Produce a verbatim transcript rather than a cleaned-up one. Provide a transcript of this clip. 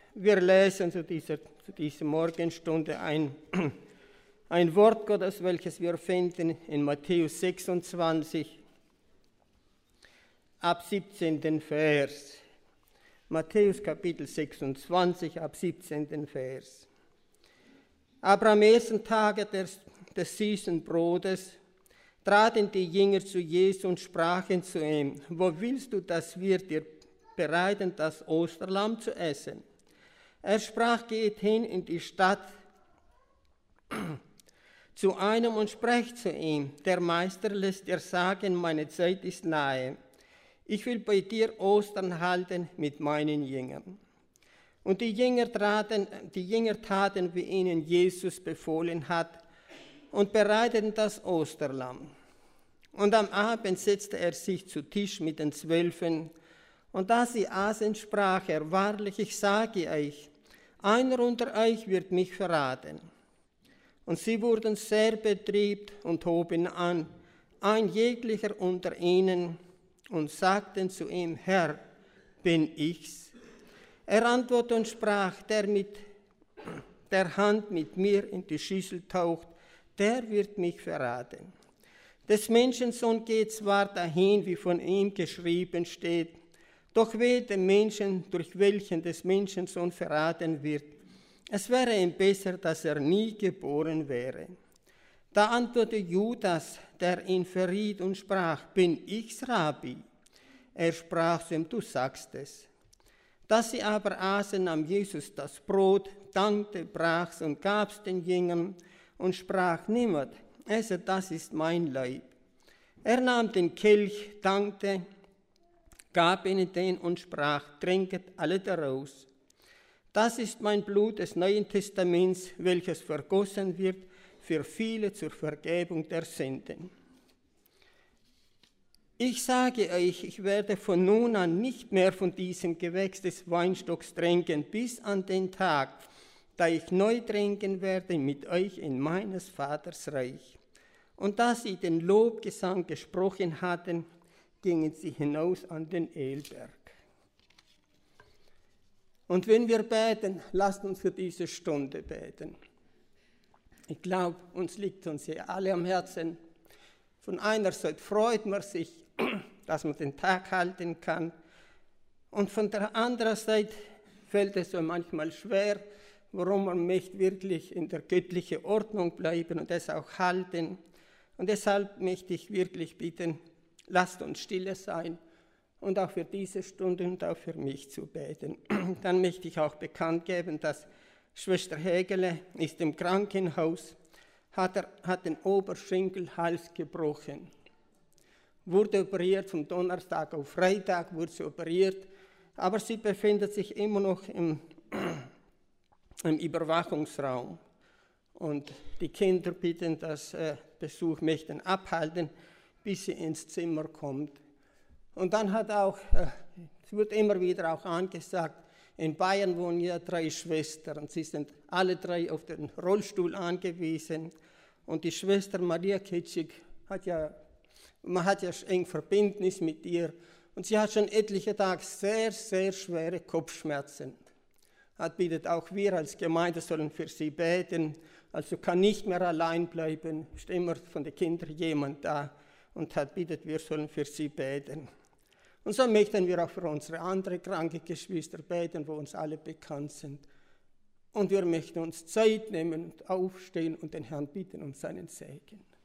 Wir lesen zu dieser, zu dieser Morgenstunde ein, ein Wort Gottes, welches wir finden in Matthäus sechsundzwanzig, ab siebzehnten Vers. Matthäus Kapitel sechsundzwanzig, ab siebzehnten Vers. Aber am ersten Tage des, des süßen Brotes traten die Jünger zu Jesus und sprachen zu ihm: Wo willst du, dass wir dir bereiten, das Osterlamm zu essen? Er sprach: Geht hin in die Stadt zu einem und sprecht zu ihm: Der Meister lässt dir sagen, meine Zeit ist nahe. Ich will bei dir Ostern halten mit meinen Jüngern. Und die Jünger, traten, die Jünger taten, wie ihnen Jesus befohlen hat, und bereiteten das Osterlamm. Und am Abend setzte er sich zu Tisch mit den Zwölfen, und da sie aßen, sprach er: Wahrlich, ich sage euch, einer unter euch wird mich verraten. Und sie wurden sehr betriebt und hoben an, ein jeglicher unter ihnen, und sagten zu ihm: Herr, bin ich's? Er antwortete und sprach: Der mit der Hand mit mir in die Schüssel taucht, der wird mich verraten. Des Menschensohn geht zwar dahin, wie von ihm geschrieben steht, doch wehe dem Menschen, durch welchen des Menschensohn verraten wird. Es wäre ihm besser, dass er nie geboren wäre. Da antwortete Judas, der ihn verriet, und sprach: Bin ich's, Rabbi? Er sprach zu ihm: Du sagst es. Dass sie aber aßen, nahm Jesus das Brot, dankte, brach's und gab's den Jüngern und sprach: Niemand, esse, das ist mein Leib. Er nahm den Kelch, dankte, gab ihnen den und sprach: Trinket alle daraus. Das ist mein Blut des Neuen Testaments, welches vergossen wird für viele zur Vergebung der Sünden. Ich sage euch, ich werde von nun an nicht mehr von diesem Gewächs des Weinstocks trinken, bis an den Tag, da ich neu trinken werde mit euch in meines Vaters Reich. Und da sie den Lobgesang gesprochen hatten, gingen sie hinaus an den Ölberg. Und wenn wir beten, lasst uns für diese Stunde beten. Ich glaube, uns liegt uns hier alle am Herzen. Von einer Seite freut man sich, dass man den Tag halten kann. Und von der anderen Seite fällt es so manchmal schwer, warum man möchte wirklich in der göttlichen Ordnung bleiben und es auch halten. Und deshalb möchte ich wirklich bitten, lasst uns stille sein und auch für diese Stunde und auch für mich zu beten. Dann möchte ich auch bekannt geben, dass Schwester Hägele ist im Krankenhaus, hat, er, hat den Oberschenkelhals gebrochen. Wurde operiert, vom Donnerstag auf Freitag wurde sie operiert, aber sie befindet sich immer noch im, im Überwachungsraum. Und die Kinder bitten, dass äh, Besuch möchten abhalten, bis sie ins Zimmer kommt. Und dann hat auch, äh, es wird immer wieder auch angesagt, in Bayern wohnen ja drei Schwestern. Sie sind alle drei auf den Rollstuhl angewiesen. Und die Schwester Maria Kitschig hat ja Man hat ja eng Verbindnis mit ihr und sie hat schon etliche Tage sehr, sehr schwere Kopfschmerzen. Hat bittet auch wir als Gemeinde sollen für sie beten, also kann nicht mehr allein bleiben, ist immer von den Kindern jemand da und hat bittet, wir sollen für sie beten. Und so möchten wir auch für unsere anderen kranken Geschwister beten, wo uns alle bekannt sind. Und wir möchten uns Zeit nehmen und aufstehen und den Herrn bitten um seinen Segen.